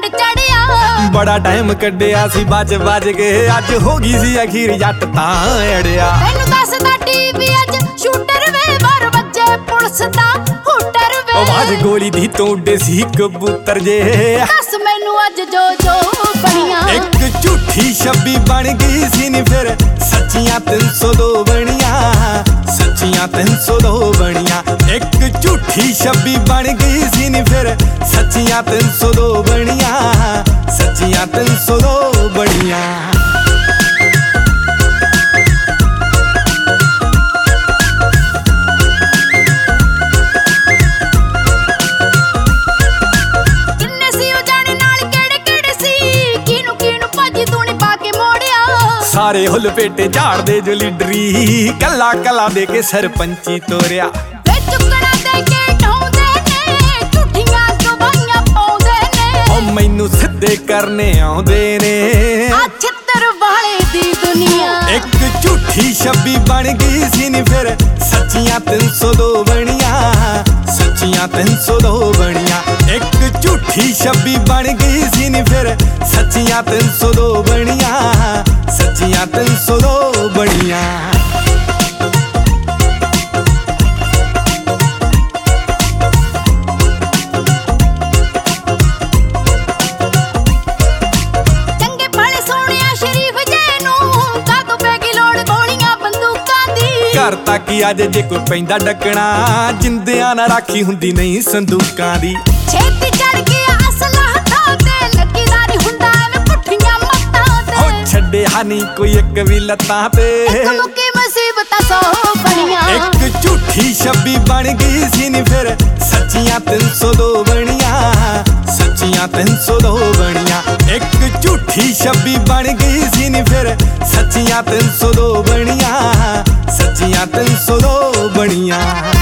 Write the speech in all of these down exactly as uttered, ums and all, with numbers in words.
ਚੜ ਚੜਿਆ ਬੜਾ ਟਾਈਮ ਕੱਢਿਆ ਸੀ ਬਾਜ ਬਾਜ ਕੇ ਅੱਜ ਹੋ ਗਈ ਸੀ ਅਖੀਰ ਜੱਟ ਤਾਂ ਅੜਿਆ ਤੈਨੂੰ ਦੱਸਦਾ ਟੀਵੀ ਅੱਜ ਸ਼ੂਟਰ ਵੇ ਬਾਰ ਵੱਜੇ ਪੁਲਿਸ ਦਾ ਹੂਟਰ ਵੇ ਆਵਾਜ਼ ਗੋਲੀ ਦੀ ਤੋਂ ਉੱਡੇ ਸੀ ਕਬੂਤਰ ਜੇ ਦੱਸ ਮੈਨੂੰ ਅੱਜ ਜੋ ਜੋ ਬਣੀਆਂ ਇੱਕ ਝੂਠੀ ਛੱਬੀ ਬਣ ਗਈ ਸੀ ਨੀ ਫਿਰ ਸੱਚੀਆਂ ਤਿੰਨ ਸੌ ਦੋ ਬਣੀਆਂ ਸੱਚੀਆਂ ਤਿੰਨ ਸੌ ਦੋ ਬਣੀਆਂ ਇੱਕ ਝੂਠੀ ਛੱਬੀ ਬਣ ਗਈ ਸੀ ਨੀ ਫਿਰ ਸੱਚੀਆਂ ਤਿੰਨ ਸੌ ਦੋ ਬਣੀਆਂ ਸੱਚੀਆਂ ਤਿੰਨ ਸੌ ਦੋ ਬਣੀਆਂ ਸਾਰੇ ਹੁੱਲ ਪੇਟੇ ਝਾੜਦੇ ਜੋ ਲੀਡਰੀ ਕੱਲਾ ਕੱਲਾ ਦੇ ਕੇ ਸਰਪੰਚੀ ਤੋਰਿਆ ਵੇ ਚੁੱਕਣਾ ਦੇ ਕੇ ਢਾਉਂਦੇ ਨੇ ਝੂਠੀਆਂ ਗਵਾਹੀਆਂ ਪਾਉਂਦੇ ਨੇ ਉਹ ਮੈਨੂੰ ਸਿੱਧੇ ਕਰਨੇ ਆਉਂਦੇ ਨੇ ਆ ਛਿੱਤਰ ਵਾਲੇ ਦੀ ਦੁਨੀਆ ਇੱਕ ਝੂਠੀ ਛੱਬੀ ਬਣ ਗਈ ਸੀ ਨੀ ਫਿਰ ਸੱਚੀਆਂ ਤਿੰਨ ਸੌ ਦੋ ਬਣੀਆਂ ਸੱਚੀਆਂ ਤਿੰਨ ਸੌ ਦੋ ਬਣੀਆਂ ਇੱਕ ਝੂਠੀ ਛੱਬੀ ਬਣ ਗਈ ਸੀ ਨੀ ਫਿਰ ਸੱਚੀਆਂ ਤਿੰਨ ਸੌ ਦੋ ਬਣੀਆਂ ਸੱਚੀਆਂ ਤਿੰਨ ਸੌ ਦੋ ਬਣੀਆਂ ਚੰਗੇ ਭਲੇ ਸੋਹਣਿਆ ਸ਼ਰੀਫ ਜੇ ਨੂੰ ਕਾਦੋਂ ਪੈ ਗਈ ਲੋੜ ਗੋਲੀਆਂ ਬੰਦੂਕਾਂ ਦੀ ਘਰ ਤੱਕ ਹੀ ਅੱਜ ਜੇ ਕੋਈ ਪੈਂਦਾ ਡੱਕਣਾ ਜਿੰਦਿਆਂ ਨਾ ਰਾਖੀ ਹੁੰਦੀ ਨਹੀਂ ਸੰਦੂਕਾਂ ਦੀ ਛੇਤੀ ਚੜ ਗਿਆ ਅਸਲਾ ਹੱਥਾਂ ਤੇ ਲੱਗੀਦਾਰੀ ਹੁੰਦਾ ਐਵੇਂ ਪੁੱਠੀਆਂ ਮੱਤਾਂ ਤੇ ਹੋ ਛੱਡਿਆ ਨਹੀਂ ਕੋਈ ਇੱਕ ਵੀ ਲੱਤਾਂ ਤੇ ਇੱਕ ਮੁੱਕੀ ਮੁਸੀਬਤਾਂ ਸੌ ਬਣੀਆਂ ਇੱਕ ਝੂਠੀ ਛੱਬੀ ਬਣ ਗਈ ਸੀ ਨੀ ਫਿਰ ਸੱਚੀਆਂ ਤਿੰਨ ਸੌ ਦੋ ਬਣੀਆਂ ਸੱਚੀਆਂ ਤਿੰਨ ਸੌ ਦੋ ਬਣੀਆਂ ਇੱਕ ਝੂਠੀ ਛੱਬੀ ਬਣ ਗਈ ਸੀ ਨੀ ਫਿਰ ਸੱਚੀਆਂ ਤਿੰਨ ਸੌ ਦੋ ਬਣੀਆਂ ਸੱਚੀਆਂ ਤਿੰਨ ਸੌ ਦੋ ਬਣੀਆਂ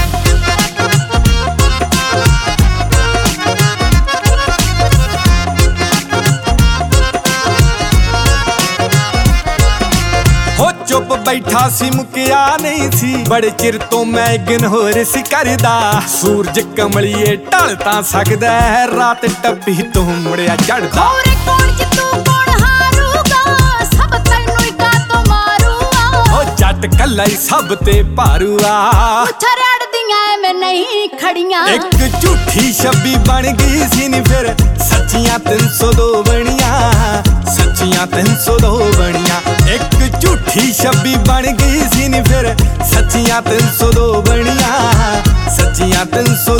ਹੋ ਚੁੱਪ ਬੈਠਾ ਸੀ ਮੁੱਕਿਆ ਨਹੀਂ ਸੀ ਬੜੇ ਚਿਰ ਤੋਂ ਮੈਂ ਇਗਨੋਰ ਸੀ ਕਰਦਾ ਸੂਰਜ ਕਮਲੀਏ ਢਲ ਤਾਂ ਸਕਦਾ ਰਾਤ ਟੱਪੀ ਤੋਂ ਮੁੜਿਆ ਚੜਦਾ ਹੋਰੇ ਕੌਣ ਜਿੱਤੂ ਕੌਣ ਹਾਰੂਗਾ ਸਭ ਤੈਨੂੰ ਹੀ ਕਾਤੋਂ ਮਾਰੂਗਾ ਹੋ ਜੱਟ ਕੱਲਾ ਹੀ ਸਭ ਤੇ ਭਾਰੂਆ ਛੜੜਦੀਆਂ ਐਵੇਂ ਨਹੀਂ ਖੜੀਆਂ ਇੱਕ ਝੂਠੀ ਛੱਬੀ ਬਣ ਗਈ ਸੀ ਨੀ ਫਿਰ ਸੱਚੀਆਂ ਤਿੰਨ ਸੌ ਦੋ ਬਣੀਆਂ ਸੱਚੀਆਂ ਤਿੰਨ ਸੌ ਦੋ ਬਣੀਆਂ ਇੱਕ ਝੂਠੀ ਛੱਬੀ ਬਣ ਗਈ ਸੀ ਨੀ ਫਿਰ ਸੱਚੀਆਂ ਤਿੰਨ ਸੌ ਦੋ ਬਣੀਆਂ ਸੱਚੀਆਂ ਤਿੰਨ ਸੌ